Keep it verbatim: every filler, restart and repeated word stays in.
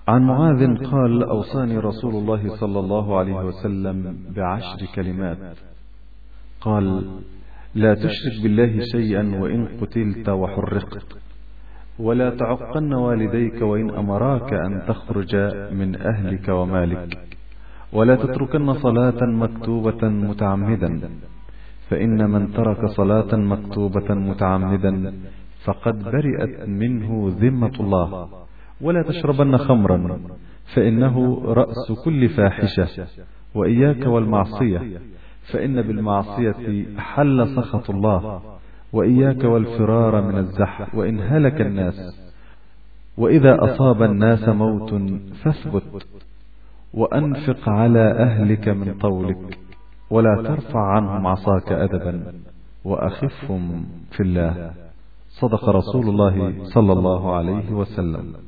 عن معاذ قال: أوصاني رسول الله صلى الله عليه وسلم بعشر كلمات. قال: لا تشرك بالله شيئا وإن قتلت وحرقت، ولا تعقن والديك وإن أمراك أن تخرج من أهلك ومالك، ولا تتركن صلاة مكتوبة متعمدا، فإن من ترك صلاة مكتوبة متعمدا فقد برئت منه ذمة الله، ولا تشربن خمرا فإنه رأس كل فاحشة، وإياك والمعصية فإن بالمعصية حل سخط الله، وإياك والفرار من الزحف وإن هلك الناس، وإذا أصاب الناس موت فاثبت، وأنفق على أهلك من طولك، ولا ترفع عنهم عصاك أدبا، وأخفهم في الله. صدق رسول الله صلى الله عليه وسلم.